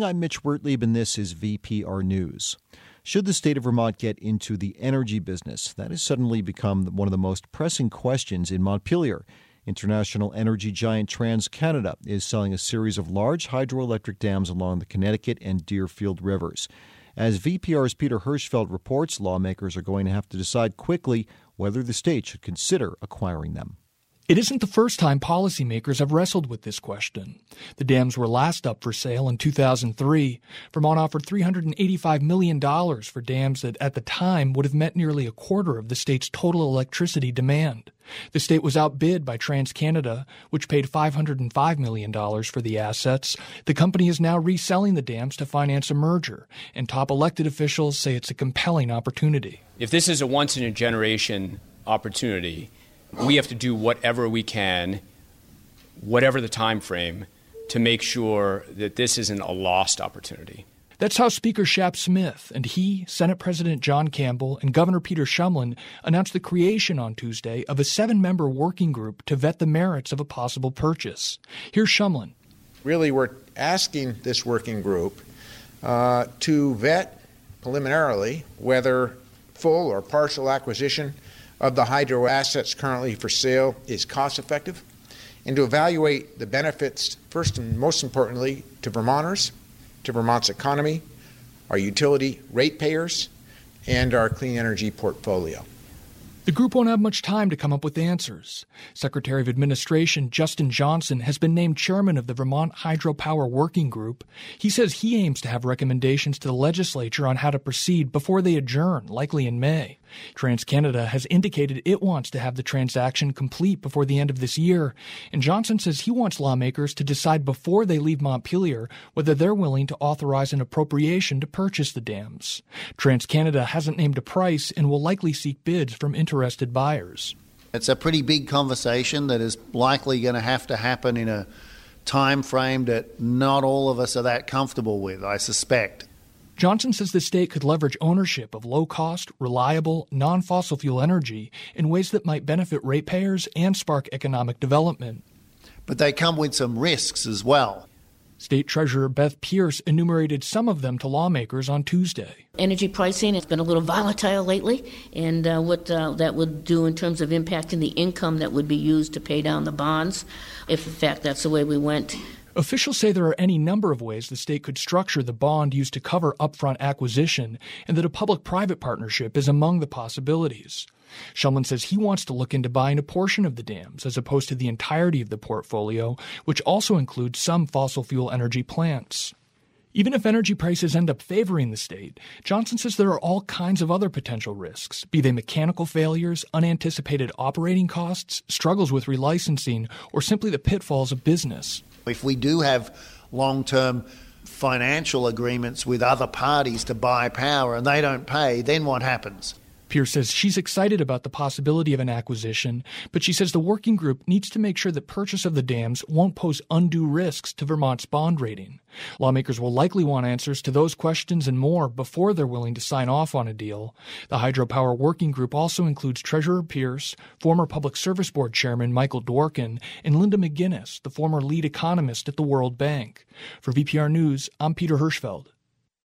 I'm Mitch Wertlieb, and this is VPR News. Should the state of Vermont get into the energy business? That has suddenly become one of the most pressing questions in Montpelier. International energy giant TransCanada is selling a series of large hydroelectric dams along the Connecticut and Deerfield rivers. As VPR's Peter Hirschfeld reports, lawmakers are going to have to decide quickly whether the state should consider acquiring them. It isn't the first time policymakers have wrestled with this question. The dams were last up for sale in 2003. Vermont offered $385 million for dams that at the time would have met nearly a quarter of the state's total electricity demand. The state was outbid by TransCanada, which paid $505 million for the assets. The company is now reselling the dams to finance a merger, and top elected officials say it's a compelling opportunity. If this is a once-in-a-generation opportunity, we have to do whatever we can, whatever the time frame, to make sure that this isn't a lost opportunity. That's how Speaker Shap Smith and he, Senate President John Campbell, and Governor Peter Shumlin announced the creation on Tuesday of a 7-member working group to vet the merits of a possible purchase. Here's Shumlin. Really, we're asking this working group to vet preliminarily whether full or partial acquisition of the hydro assets currently for sale is cost-effective, and to evaluate the benefits, first and most importantly, to Vermonters, to Vermont's economy, our utility ratepayers, and our clean energy portfolio. The group won't have much time to come up with answers. Secretary of Administration Justin Johnson has been named chairman of the Vermont Hydropower Working Group. He says he aims to have recommendations to the legislature on how to proceed before they adjourn, likely in May. TransCanada has indicated it wants to have the transaction complete before the end of this year, and Johnson says he wants lawmakers to decide before they leave Montpelier whether they're willing to authorize an appropriation to purchase the dams. TransCanada hasn't named a price and will likely seek bids from interested buyers. It's a pretty big conversation that is likely going to have to happen in a time frame that not all of us are that comfortable with, I suspect. Johnson says the state could leverage ownership of low-cost, reliable, non-fossil fuel energy in ways that might benefit ratepayers and spark economic development. But they come with some risks as well. State Treasurer Beth Pierce enumerated some of them to lawmakers on Tuesday. Energy pricing has been a little volatile lately, and what that would do in terms of impacting the income that would be used to pay down the bonds, if in fact that's the way we went. Officials say there are any number of ways the state could structure the bond used to cover upfront acquisition, and that a public-private partnership is among the possibilities. Shumlin says he wants to look into buying a portion of the dams as opposed to the entirety of the portfolio, which also includes some fossil fuel energy plants. Even if energy prices end up favoring the state, Johnson says there are all kinds of other potential risks, be they mechanical failures, unanticipated operating costs, struggles with relicensing, or simply the pitfalls of business. If we do have long-term financial agreements with other parties to buy power and they don't pay, then what happens? Pierce says she's excited about the possibility of an acquisition, but she says the working group needs to make sure that purchase of the dams won't pose undue risks to Vermont's bond rating. Lawmakers will likely want answers to those questions and more before they're willing to sign off on a deal. The Hydropower Working Group also includes Treasurer Pierce, former Public Service Board Chairman Michael Dworkin, and Linda McGuinness, the former lead economist at the World Bank. For VPR News, I'm Peter Hirschfeld.